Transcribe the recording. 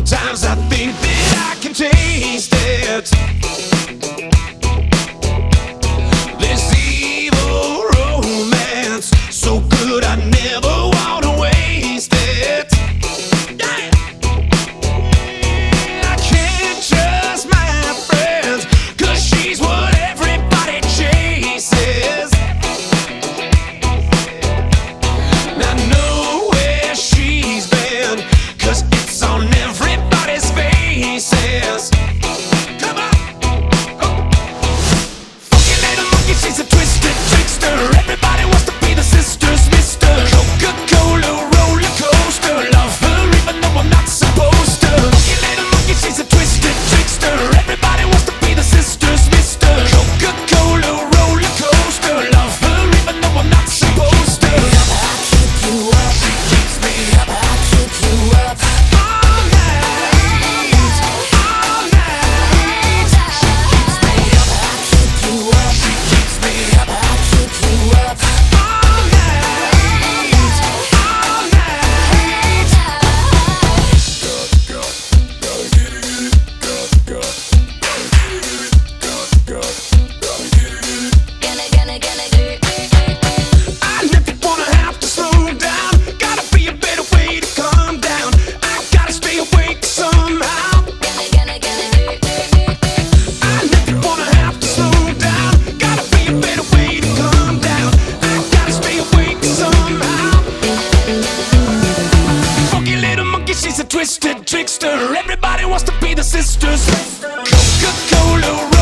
Sometimes I think that I can taste it. This evil romance, so good I never wanna waste it. Yeah. I can't trust my friends, 'cause she's what everybody chases. And I know where she's been, 'cause it's on everybody's faces. Come on. Funky little monkey, she's a twisted trickster. Everybody wants to be the sisters, Mr. Coca-Cola roller coaster. Love her even though I'm not supposed to. Funky little monkey, she's a twisted trickster. Everybody wants to be the sisters, Mr. Coca-Cola roller coaster. Love her even though I'm not supposed to. She keeps me up, I keep you up all night, all night. She keeps me up, I keep you up. She keeps me up, I keep you up all night, all night. I never wanna have to slow down. Gotta be a better way to calm down. I gotta stay awake somehow. I never wanna have to slow down. Gotta be a better way to calm down. I gotta stay awake somehow. Funky little monkey, she's a twisted trickster. Everybody wants to be the sisters. Coca-Cola